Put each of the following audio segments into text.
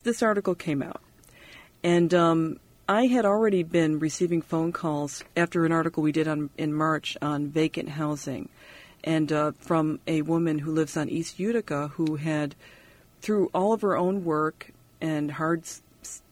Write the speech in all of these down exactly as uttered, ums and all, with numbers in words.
this article came out, and um, I had already been receiving phone calls after an article we did on in March on vacant housing, and uh, from a woman who lives on East Utica who had, through all of her own work and hard s-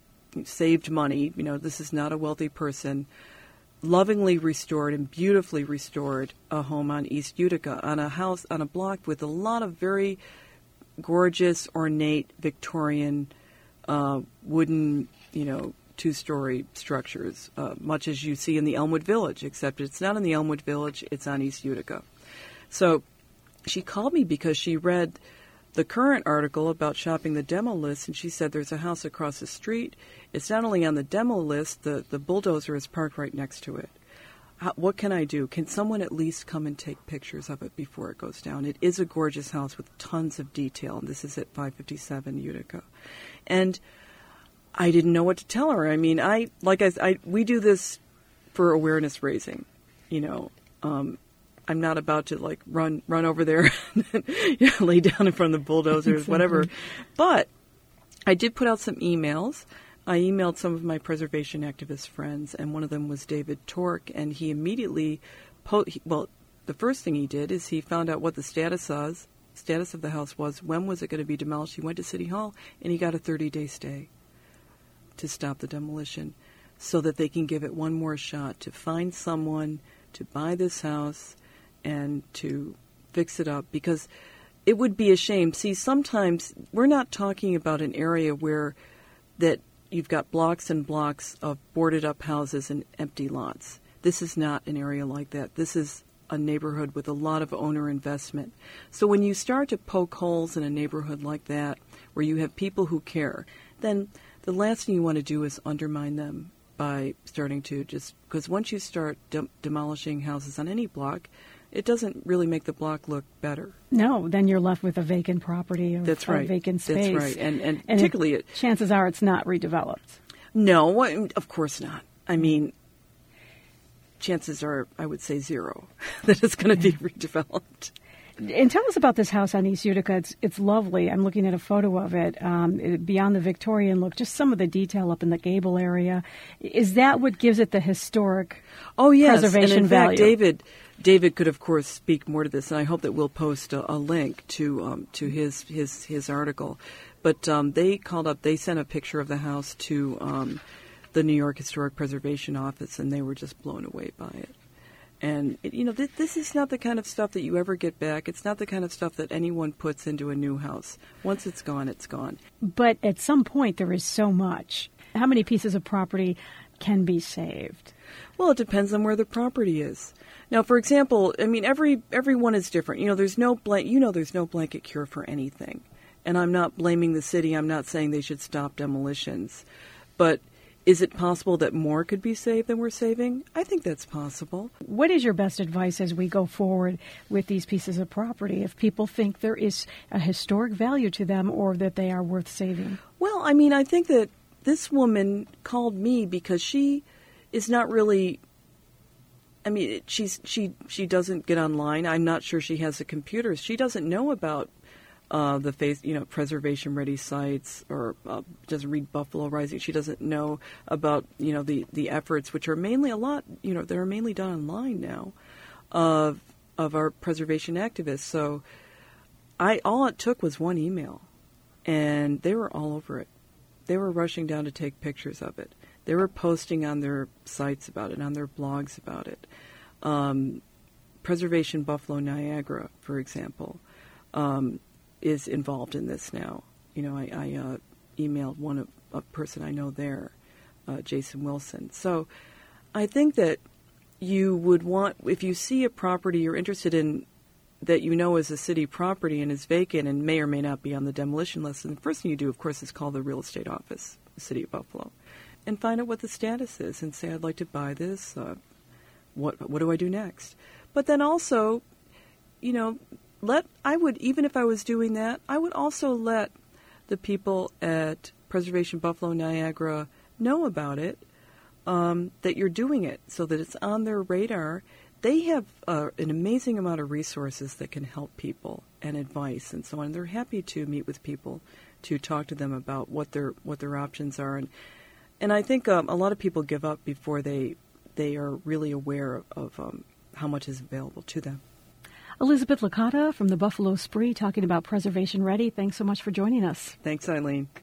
saved money, you know, this is not a wealthy person, lovingly restored and beautifully restored a home on East Utica, on a house, on a block with a lot of very gorgeous, ornate, Victorian uh, wooden, you know, two-story structures, uh, much as you see in the Elmwood Village, except it's not in the Elmwood Village, it's on East Utica. So she called me because she read the current article about shopping the demo list, and she said there's a house across the street. It's not only on the demo list, the, the bulldozer is parked right next to it. How, what can I do? Can someone at least come and take pictures of it before it goes down? It is a gorgeous house with tons of detail, and this is at five fifty-seven Utica. And I didn't know what to tell her. I mean, I like I, I we do this for awareness raising, you know. Um, I'm not about to like run run over there and you know, lay down in front of the bulldozers, whatever. But I did put out some emails. I emailed some of my preservation activist friends, and one of them was David Tork, and he immediately, po- he, well, the first thing he did is he found out what the status was, status of the house was, when was it going to be demolished. He went to City Hall, and he got a thirty-day stay to stop the demolition so that they can give it one more shot to find someone to buy this house and to fix it up, because it would be a shame. See, sometimes we're not talking about an area where that you've got blocks and blocks of boarded up houses and empty lots. This is not an area like that. This is a neighborhood with a lot of owner investment. So when you start to poke holes in a neighborhood like that, where you have people who care, then the last thing you want to do is undermine them by starting to just, because once you start de- demolishing houses on any block, it doesn't really make the block look better. No, then you're left with a vacant property or That's right. a vacant space. That's right. And, and, and particularly... it, chances are it's not redeveloped. No, of course not. I mean, chances are, I would say, zero that it's going to be redeveloped. And tell us about this house on East Utica. It's it's lovely. I'm looking at a photo of it. Um, it beyond the Victorian look, just some of the detail up in the gable area. Is that what gives it the historic oh, yes. preservation and in value? Fact, David, David could, of course, speak more to this, and I hope that we'll post a, a link to um, to his his his article. But um, they called up. They sent a picture of the house to um, the New York Historic Preservation Office, and they were just blown away by it. And, you know, th- this is not the kind of stuff that you ever get back. It's not the kind of stuff that anyone puts into a new house. Once it's gone, it's gone. But at some point, there is so much. How many pieces of property can be saved? Well, it depends on where the property is. Now, for example, I mean, every everyone is different. You know, there's no blank, you know, there's no blanket cure for anything. And I'm not blaming the city. I'm not saying they should stop demolitions. But is it possible that more could be saved than we're saving? I think that's possible. What is your best advice as we go forward with these pieces of property if people think there is a historic value to them or that they are worth saving? Well, I mean, I think that this woman called me because she is not really, I mean, she's she she doesn't get online. I'm not sure she has a computer. She doesn't know about Uh, the face, you know, preservation-ready sites, or uh, doesn't read Buffalo Rising. She doesn't know about, you know, the, the efforts, which are mainly a lot, you know, that are mainly done online now, of of our preservation activists. So, I all it took was one email, and they were all over it. They were rushing down to take pictures of it. They were posting on their sites about it, on their blogs about it. Um, Preservation Buffalo Niagara, for example. Um, is involved in this now. You know, I, I uh, emailed one of, a person I know there, uh, Jason Wilson. So I think that you would want, if you see a property you're interested in that you know is a city property and is vacant and may or may not be on the demolition list, and the first thing you do, of course, is call the real estate office, the city of Buffalo, and find out what the status is and say, I'd like to buy this. Uh, what what do I do next? But then also, you know, Let I would, even if I was doing that, I would also let the people at Preservation Buffalo Niagara know about it, um, that you're doing it, so that it's on their radar. They have uh, an amazing amount of resources that can help people and advice and so on. They're happy to meet with people to talk to them about what their what their options are. And and I think um, a lot of people give up before they they are really aware of, of um, how much is available to them. Elizabeth Licata from the Buffalo Spree talking about Preservation Ready. Thanks so much for joining us. Thanks, Eileen.